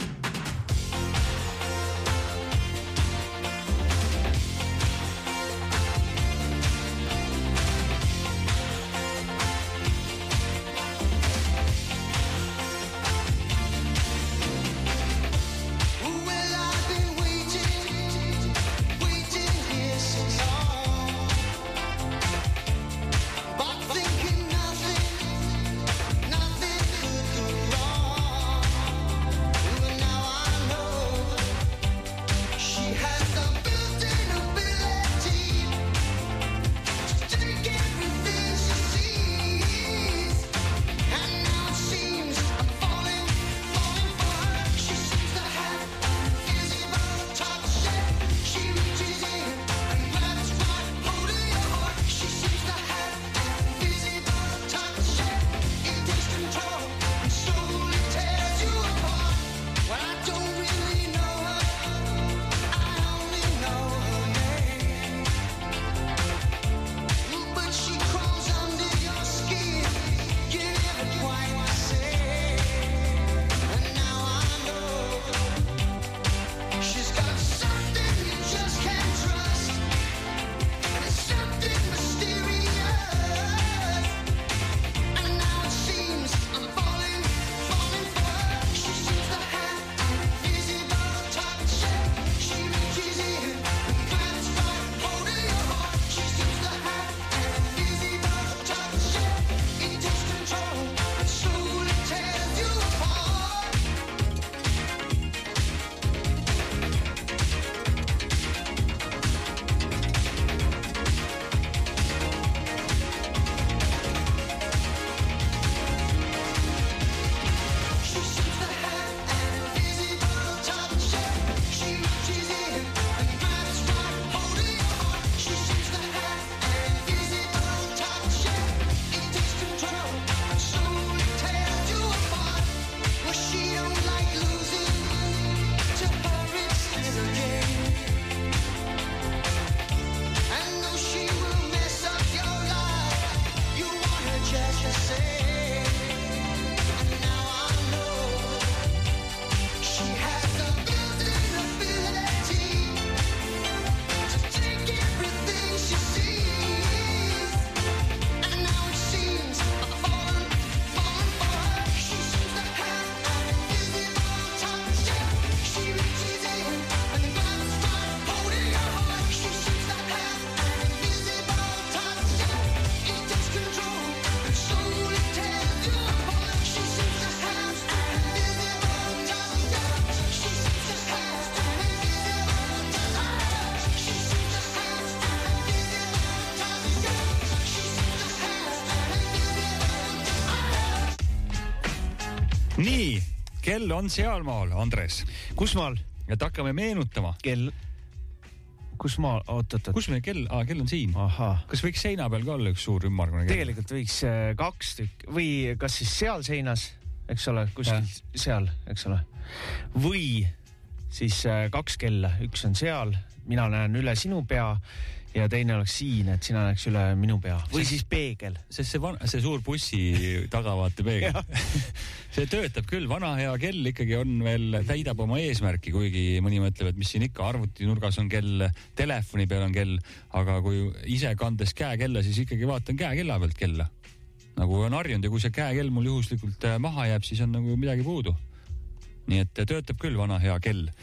Nii, kell on sealmaal, Andres. Kusmaal? Et hakkame meenutama. Kell? Kusmaal? Oot. Kus meil kell? Kell on siin. Aha. Kas võiks seina peal ka olla üks suur ümmargune kell? Tegelikult võiks 2 tükki või kas siis seal seinas, eks ole, kuskil seal, eks ole. Või siis 2 kella, üks on seal, mina näen üle sinu pea ja teine oleks siin, et sina näeks üle minu pea. Või siis peegel. Sest see suur bussi tagavaate peegel. See töötab küll, vana hea kell ikkagi on veel, täidab oma eesmärki, kuigi mõni mõtleb, et mis siin ikka, arvutinurgas on kell, telefoni peal on kell, aga kui ise kandes käekella, siis ikkagi vaatan käekella pealt kella. Nagu on harjunud ja kui see käekell mul juhuslikult maha jääb, siis on nagu midagi puudu. Nii et töötab küll vana hea kell.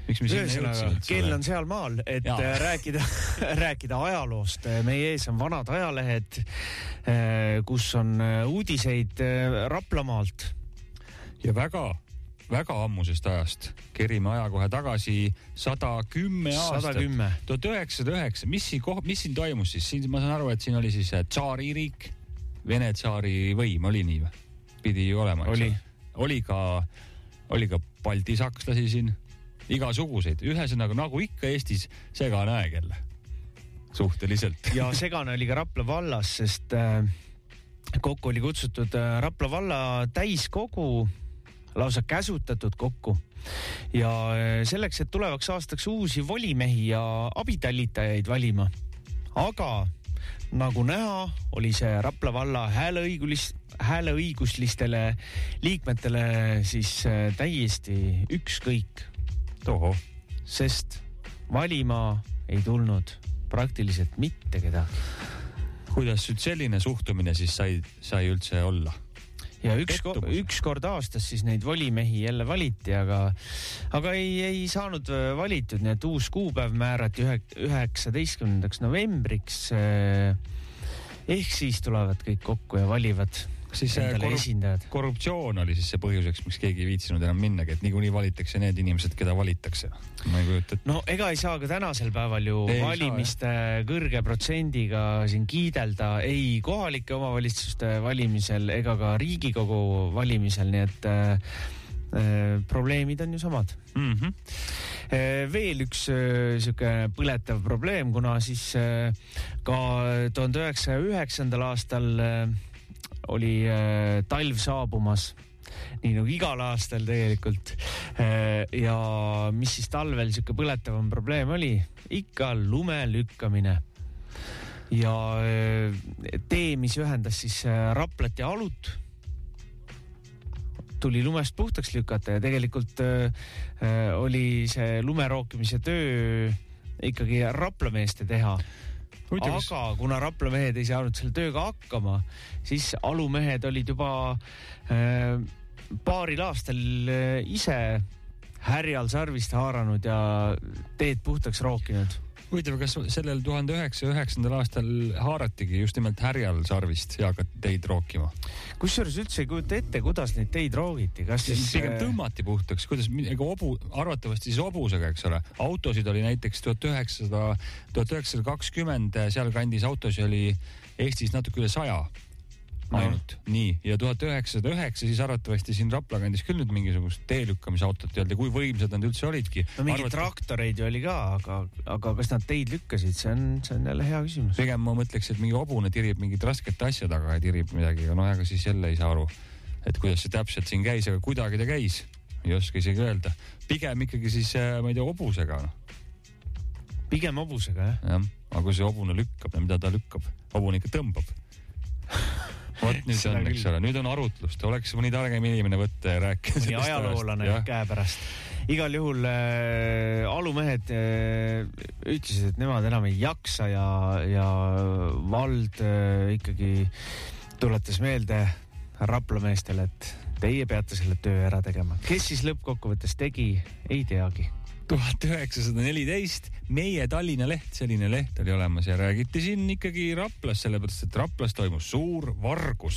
ühesõnaga, kell on seal maal, et rääkida ajaloost. Meie ees on vanad ajalehed, kus on uudiseid Raplamaalt. Ja väga ammusest ajast. Kerime aja kohe tagasi 110 aastat. 1909. Mis siin toimus siis? Siin ma saan aru, et siin oli siis tsaaririik, Vene tsaari võim, oli nii või? Pidi ju olema. Oli ka baltisakslasi siin, igasuguseid. Ühesõnaga, nagu ikka Eestis, segane aeg jälle. Suhteliselt. Ja segane oli ka Rapla vallas, sest kokku oli kutsutud Rapla valla täiskogu, lausa käsutatud kokku. Ja selleks, et tulevaks aastaks uusi volimehi ja abitallitajaid valima. Aga nagu näha, oli see Rapla valla hääleõiguslistele liikmetele siis täiesti ükskõik. Toho. Sest valima ei tulnud praktiliselt mitte kedagi. Kuidas nüüd selline suhtumine siis sai üldse olla? Ja üks kord aastas siis neid volimehi jälle valiti, aga ei saanud valitud, nii et uus kuupäev määrati 19. novembriks. Ehk siis tulevad kõik kokku ja valivad siis endale esindajad. Korruptsioon oli siis see põhjuseks, miks keegi ei viitsinud enam minnagi, et niikuinii valitakse need inimesed, keda valitakse. Ma ei kujuta, et... No ega ei saa ka tänasel päeval ju valimiste kõrge protsendiga siin kiidelda ei kohalike omavalitsuste valimisel ega ka Riigikogu valimisel, nii et probleemid on ju samad. Veel üks siuke põletav probleem, kuna siis ka 1909. aastal oli talv saabumas, nii nagu igal aastal tegelikult. Ja mis siis talvel siuke põletavam probleem oli? Ikka lume lükkamine. Ja tee, mis ühendas siis Raplat ja Alut, tuli lumest puhtaks lükata ja tegelikult oli see lumerookimise töö ikkagi raplameeste teha. Aga kuna raplamehed ei saanud selle tööga hakkama, siis alumehed olid juba paaril aastal ise härjal sarvist haaranud ja teed puhtaks rookinud. Huvitav, kas sellel 1909. aastal haaratigi just nimelt härjal sarvist ja hakati teid rookima? Kusjuures üldse ei kujuta ette, kuidas neid teid roogiti. Kas siis... Pigem tõmmati puhtaks, kuidas arvatavasti siis hobusega, eks ole. Autosid oli näiteks 1920, seal kandis autosid oli Eestis natuke üle 100 ainult. Nii, ja 1909 siis arvatavasti siin Rapla kandis küll nüüd mingisugust teelükkamisautot öelda, kui võimsad nad üldse olidki. No mingi traktoreid ju oli ka, aga kas nad teid lükkasid, see on jälle hea küsimus. Pigem ma mõtleks, et mingi hobune tirib mingid raskete asja taga ja tirib midagi, aga siis jälle ei saa aru, et kuidas see täpselt siin käis, aga kuidagi ta käis. Ei oska isegi öelda. Pigem ikkagi siis, ma ei tea, hobusega. Pigem hobusega, jah? Jah, aga kui see hobune lükkab, mida ta lükkab? Hobune ikka tõmbab. Vot nüüd on, eks ole, nüüd on arutlust, oleks mõni targem inimene võtta ja rääkida. Mõni ajaloolane käe pärast. Igal juhul alumehed ütlesid, et nemad enam ei jaksa ja vald ikkagi tuletas meelde raplameestele, et teie peate selle töö ära tegema. Kes siis lõppkokkuvõttes tegi, ei teagi. 1914 meie Tallinna leht, selline leht oli olemas ja räägiti siin ikkagi Raplas, sellepärast et Raplas toimus suur vargus.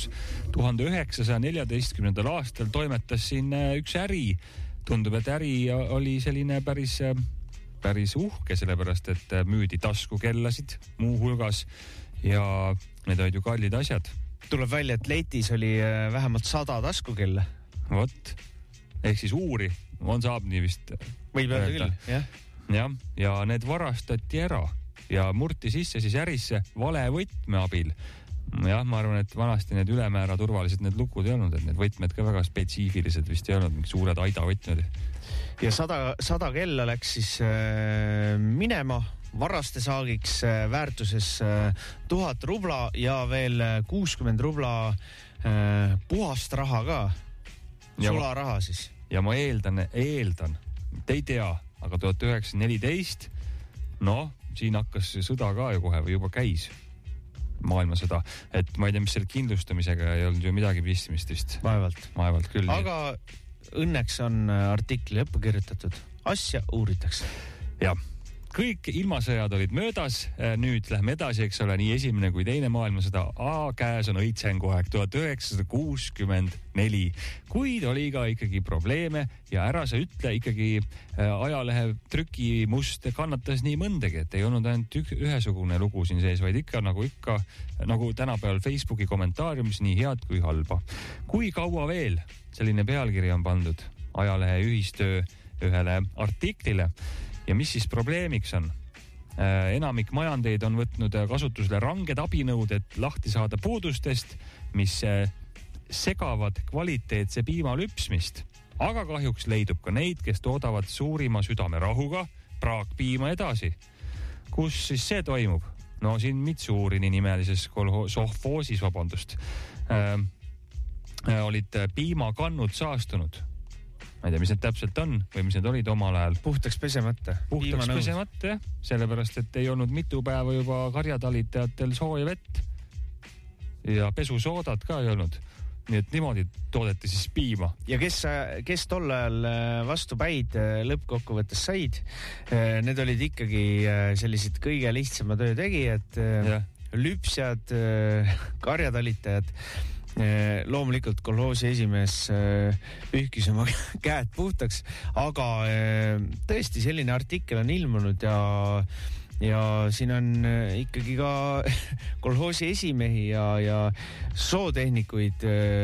1914. aastal toimetas siin üks äri. Tundub, et äri oli selline päris uhke, sellepärast et müüdi taskukellasid muu hulgas ja need olid ju kallid asjad. Tuleb välja, et letis oli vähemalt 100 taskukella. Vot, ehk siis uuri, saab nii vist... Võib öelda küll, jah. Ja need varastati ära ja murti sisse siis ärisse vale võtme abil. Jah, ma arvan, et vanasti need ülemäära turvalised need lukud ei olnud, et need võtmed ka väga spetsiifilised vist ei olnud, mingi suured aidavõtmed. Ja 100 kella läks siis minema varaste saagiks väärtuses 1000 rubla ja veel 60 rubla puhast raha ka, sularaha siis. Ja ma eeldan, te ei tea, aga 1914, siin hakkas sõda ka ju kohe või juba käis maailmasõda, et ma ei tea, mis selle kindlustamisega ei olnud ju midagi pistmist vist. Vaevalt küll. Aga õnneks on artikli lõppu kirjutatud. Asja uuritakse. Ja kõik ilmasõjad olid möödas, nüüd lähme edasi, eks ole, nii esimene kui teine maailmasõda. Käes on õitsenguaeg 1964, kuid oli ka ikkagi probleeme ja ära sa ütle, ikkagi ajalehe trükimust kannatas nii mõndagi, et ei olnud ainult ühesugune lugu siin sees, vaid ikka nagu tänapäeval Facebooki kommentaariumis nii head kui halba. Kui kaua veel selline pealkiri on pandud ajalehe ühistöö ühele artiklile? Ja mis siis probleemiks on? Enamik majandeid on võtnud kasutusele ranged abinõud, et lahti saada puudustest, mis segavad kvaliteetse piima lüpsmist. Aga kahjuks leidub ka neid, kes toodavad suurima südamerahuga praakpiima edasi. Kus siis see toimub? No siin Mitsuurini nimelises sovhoosis, olid piimakannud saastunud. Ma ei tea, mis need täpselt on või mis need olid omal ajal. Puhtaks pesemata. Puhtaks pesemata, jah. Sellepärast, et ei olnud mitu päeva juba karjatalitajatel sooja vett. Ja pesusoodad ka ei olnud. Nii et niimoodi toodeti siis piima. Ja kes tol ajal vastu päid lõppkokkuvõttes said, need olid ikkagi sellised kõige lihtsama töö tegijad, lüpsjad, karjatalitajad. Loomulikult kolhoosi esimees pühkis oma käed puhtaks, aga tõesti selline artikkel on ilmunud ja siin on ikkagi ka kolhoosi esimehi ja sootehnikuid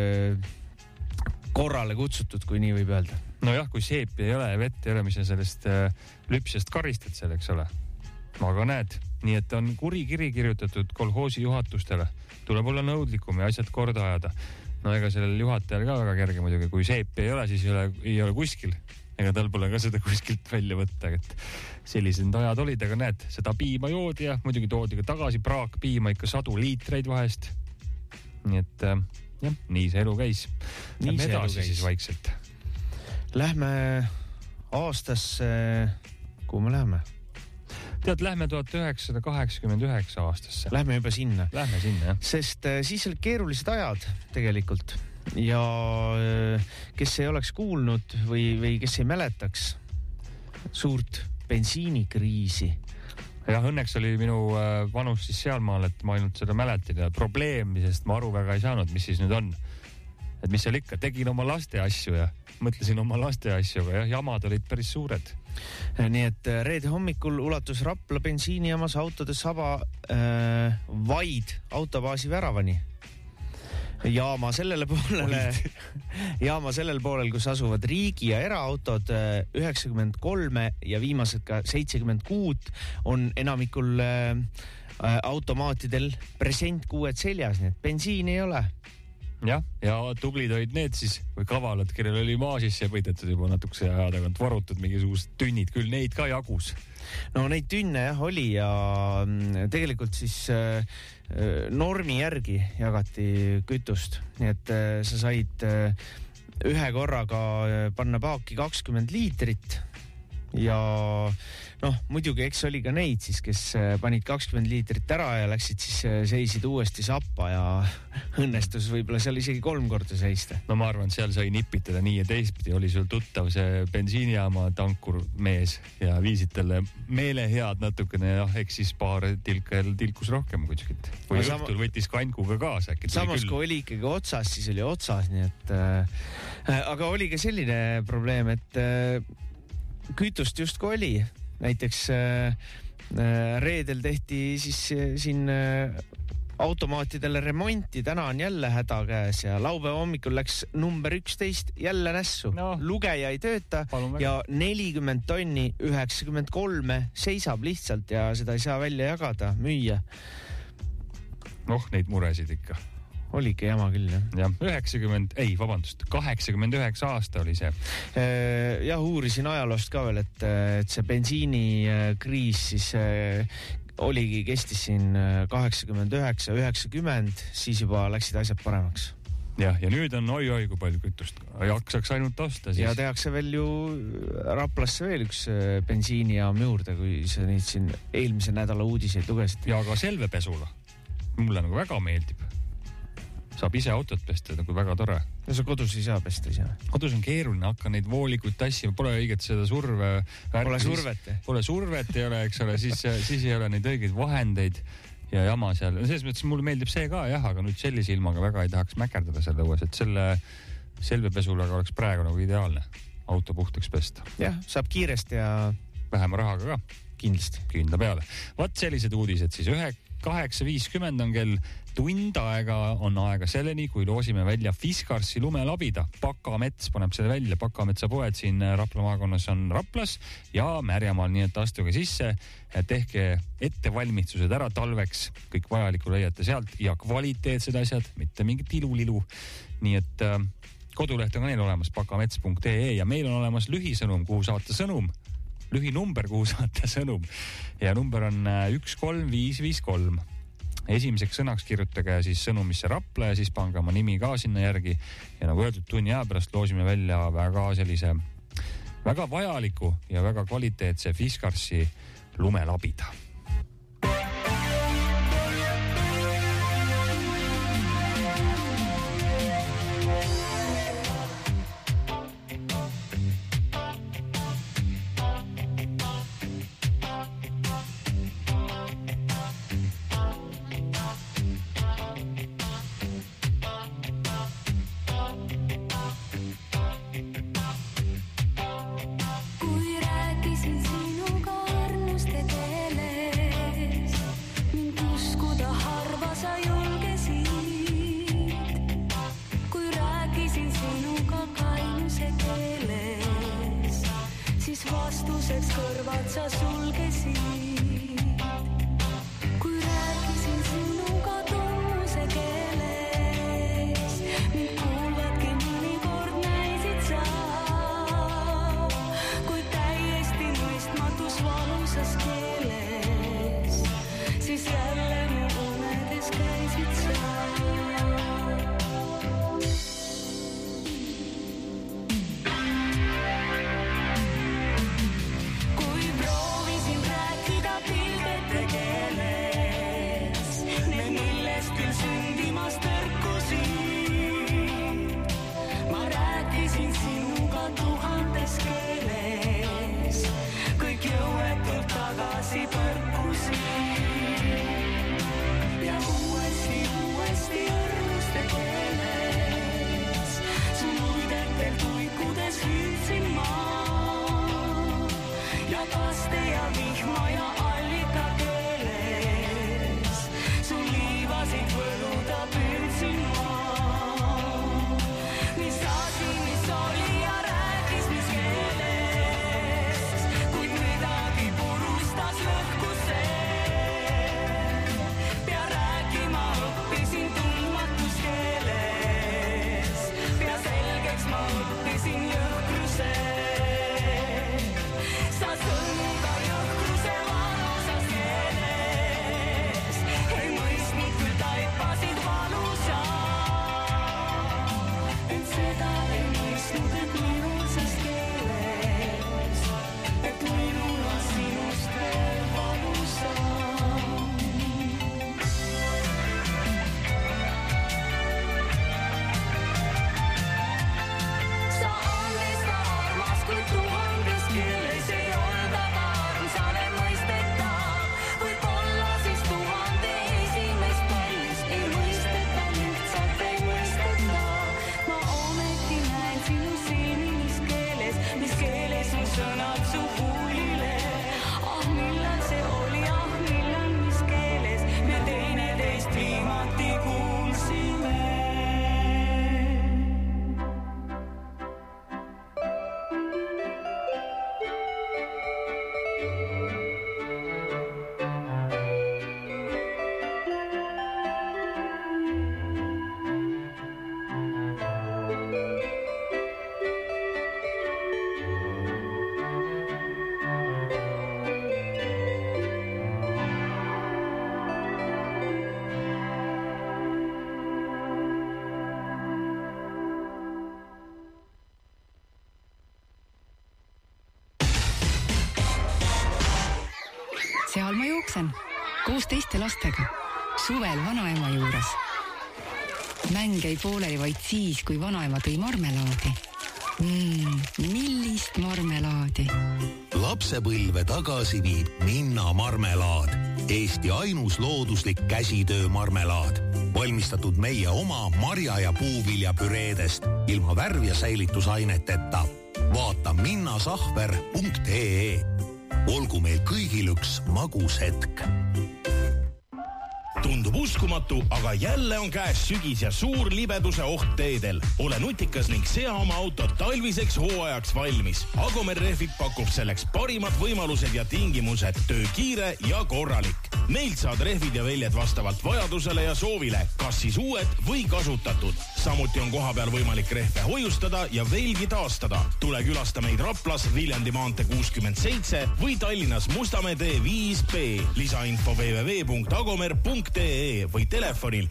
korrale kutsutud, kui nii võib öelda. Nojah, kui seepi ei ole ja vett ei ole, mis sa sellest lüpsest karistad seal, eks ole. Aga näed, nii et on kuri kiri kirjutatud kolhoosi juhatustele. Tuleb olla nõudlikum ja asjad korda ajada. No ega sellel juhatajal ka väga kerge muidugi. Kui seepi ei ole, siis ei ole kuskil. Ega tal pole ka seda kuskilt välja võtta. Et sellised ajad olid, aga näed, seda piima joodi ja muidugi toodi ka tagasi praakpiima ikka 100 liitreid vahest. Nii et jah, nii see elu käis. Lähme edasi siis vaikselt. Lähme aastasse, kuhu me läheme? Tead, lähme 1989 aastasse. Lähme juba sinna. Lähme sinna, jah. Sest siis olid keerulised ajad tegelikult. Ja kes ei oleks kuulnud või kes ei mäletaks suurt bensiinikriisi. Jah, õnneks oli minu vanus siis sealmaal, et ma ainult seda mäletin ja probleemisest ma aru väga ei saanud, mis siis nüüd on. Et mis seal ikka, tegin oma laste asju ja mõtlesin oma laste asju, aga jah, jamad olid päris suured. Nii et reede hommikul ulatus Rapla bensiinijamas autode saba vaid autobaasi väravani. Jaama sellel poolel, kus asuvad riigi ja eraautod 93 ja viimased ka 76 on enamikul automaatidel presentkuued seljas, nii et bensiini ei ole. Ja tublid olid need siis, või kavalad, kellel oli maa sisse põidetud juba natukese aja tagant varutud mingisugused tünnid, küll neid ka jagus. No neid tünne jah oli ja tegelikult siis normi järgi jagati kütust, nii et sa said ühe korraga panna paaki 20 liitrit ja noh, muidugi eks oli ka neid siis, kes panid 20 liitrit ära ja läksid siis seisid uuesti sappa ja õnnestus võib-olla seal isegi 3 korda seista. No ma arvan, seal sai nipitada nii ja teistpidi, oli sul tuttav see bensiinijaama tankur mees ja viisid talle meelehead natukene ja eks siis paar tilkus rohkem kuskilt. Või õhtul võttis kankuga kaasa. Samas kui oli ikkagi otsas, siis oli otsas, nii et aga oli ka selline probleem, et kütust justkui oli. Näiteks reedel tehti siis siin automaatidele remonti, täna on jälle häda käes ja laupäeva hommikul läks number 11 jälle nässu. No, lugeja ei tööta ja 40 tonni 93 seisab lihtsalt ja seda ei saa välja jagada, müüa. Neid muresid ikka. Oli ikka jama küll, jah. 89 aasta oli see. Jah, uurisin ajaloost ka veel, et see bensiinikriis siis kestis siin 89, 90, siis juba läksid asjad paremaks. Ja nüüd on oi kui palju kütust. Jaksaks ainult osta siis. Ja tehakse veel ju Raplasse veel üks bensiinijaam juurde, kui sa neid siin eelmise nädala uudiseid lugesid. Ja ka Selve pesula. Mulle nagu väga meeldib. saab ise autot pesta, kui väga tore. Ja sa kodus ei saa pesta ise? Kodus on keeruline, hakka neid voolikuid tassima, pole õiget seda surve. Pole survet? Pole survet ei ole, eks ole, siis ei ole neid õigeid vahendeid ja jama seal. Selles mõttes mulle meeldib see ka, jah, aga nüüd sellise ilmaga väga ei tahaks mäkerdada selle uues, et selle selvepesulega oleks praegu nagu ideaalne auto puhtaks pesta. Jah, saab kiiresti ja vähema rahaga ka. Kindlasti. Kinda peale. Vaat sellised uudised siis 8.50 on kell, tund aega on aega selleni, kui loosime välja Fiskarsi lumelabida. Pakamets paneb selle välja, Pakametsa poed siin Rapla maakonnas on Raplas ja Märjamaal, nii et astuge sisse, tehke ettevalmistused ära talveks, kõik vajalikku leiate sealt ja kvaliteetsed asjad, mitte mingit ilulilu. Nii et koduleht on ka neil olemas, pakamets.ee ja meil on olemas lühisõnum, kuhu saata sõnum. Lühinumber, kuhu saate sõnum ja number on 13553. Esimeseks sõnaks kirjutage siis sõnumisse Rapla ja siis pange oma nimi ka sinna järgi ja nagu öeldud, tunni aja pärast loosime välja väga sellise väga vajaliku ja väga kvaliteetse Fiskarsi lumelabida. Vastuseks kõrvad sa sulgesid. Kui rääkisin sinuga tunnuse keeles, mind kuulvadki mõnikord näisid sa. Kui täiesti mõistmatus valusas keeles, siis jälle mu unedes käisid sa. Seal ma jooksen 16 lastega suvel vanaema juures. Mäng ei pooleli vaid siis, kui vanaema tõi marmelaadi. Millist marmelaadi? Lapsepõlve tagasi viib Minna marmelaad. Eesti ainus looduslik käsitöö marmelaad. Valmistatud meie oma marja- ja puuviljapüreedest ilma värv- ja säilitusaineteta. Vaata minnasahver.ee. Olgu meil kõigil üks magus hetk. Tundub uskumatu, aga jälle on käes sügis ja suur libeduse oht teedel. Ole nutikas ning sea oma autot talviseks hooajaks valmis. Agomer Rehvid pakub selleks parimad võimalused ja tingimused. Töö kiire ja korralik. Meilt saad rehvid ja väljed vastavalt vajadusele ja soovile, kas siis uued või kasutatud. Samuti on kohapeal võimalik rehve hoiustada ja velgi taastada. Tule külasta meid Raplas Viljandi maantee 67 või Tallinnas Mustamäe tee 5B. Lisainfo www.agomer.ee või telefonil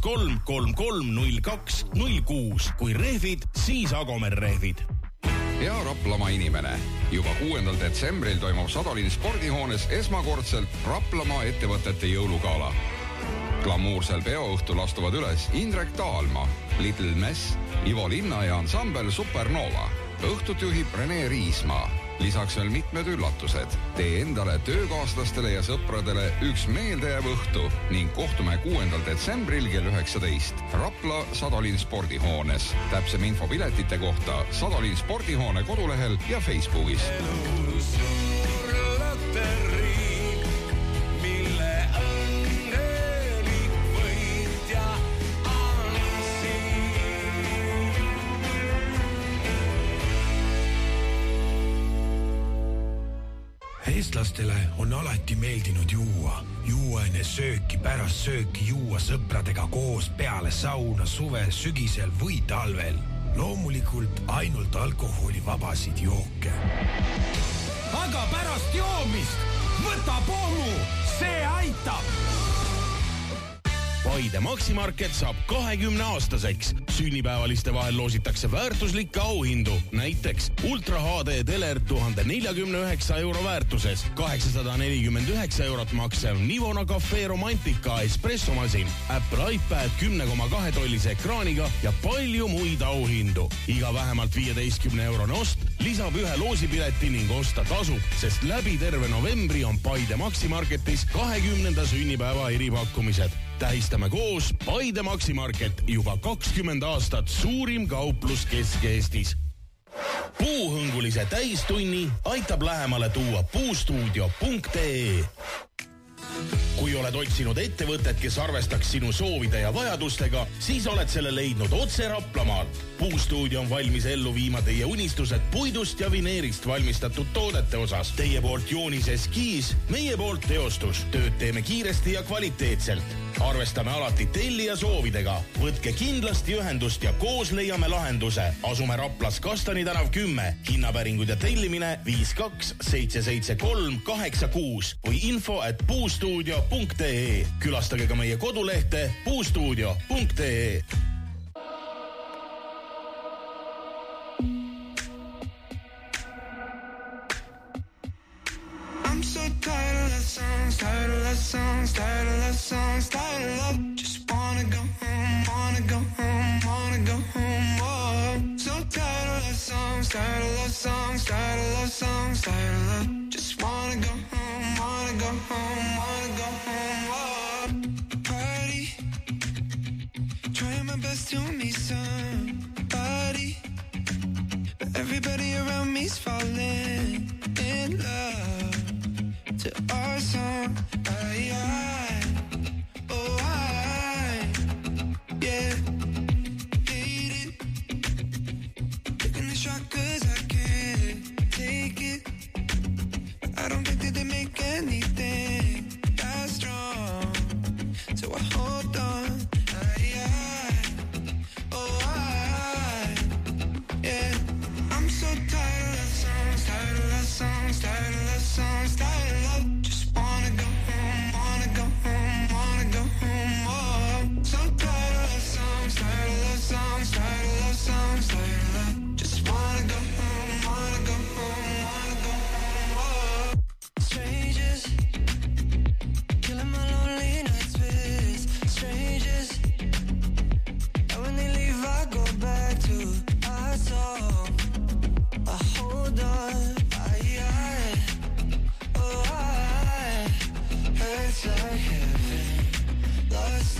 53330206. Kui rehvid, siis Agomer Rehvid. Hea Raplamaa inimene, juba 6. detsembril toimub Sadolin spordihoones esmakordselt Raplamaa ettevõtete jõulugala. Glamuursel peoõhtul astuvad üles Indrek Taalma, Little Mess, Ivo Linna ja ansambel Supernova. Õhtut juhib Rene Riismaa. Lisaks veel mitmed üllatused. Tee endale töökaaslastele ja sõpradele üks meeldejääv õhtu ning kohtume 6. detsembril kell 19. Rapla Sadolin spordihoones. Täpsem info piletite kohta Sadolin spordihoone kodulehel ja Facebookis. Eestlastele on alati meeldinud juua. Juua enne sööki, pärast sööki, juua sõpradega koos peale sauna, suve, sügisel või talvel. Loomulikult ainult alkoholivabasid jooke. Aga pärast joomist võta pommu, see aitab! Paide Maximarket saab 20-aastaseks. Sünnipäevaliste vahel loositakse väärtuslikke auhindu. Näiteks Ultra HD teler 1049 euro väärtuses, 849 eurot maksev Nivona Cafe Romantica espressomasin, Apple iPad 10,2 tollise ekraaniga ja palju muid auhindu. Iga vähemalt 15 eurone ost lisab ühe loosipileti ning osta tasub, sest läbi terve novembri on Paide Maximarketis 20. sünnipäeva eripakkumised. Tähistame koos Paide Maximarket, juba 20 aastat suurim kauplus Kesk-Eestis. Puuhõngulise täistunni aitab lähemale tuua puustuudio.ee. Kui oled otsinud ettevõtet, kes arvestaks sinu soovide ja vajadustega, siis oled selle leidnud otse Raplamaalt. Puustuudio on valmis ellu viima teie unistused puidust ja vineerist valmistatud toodete osas. Teie poolt joonis eskiis, meie poolt teostus. Tööd teeme kiiresti ja kvaliteetselt. Arvestame alati tellija soovidega. Võtke kindlasti ühendust ja koos leiame lahenduse. Asume Raplas Kastani tänav 10. Hinnapäringud ja tellimine 52 773 86 või info@puustuudio.ee. Külastage ka meie kodulehte puustuudio.ee. I'm so tired of that songs, tired of that songs, tired of that songs, tired of love. Just wanna go home, wanna go home, wanna go home. Oh, so tired of that songs, tired of that songs, tired of that songs, tired of love. Just wanna go home, wanna go home, wanna go home. Oh, party, trying my best to meet somebody, but everybody around me's far.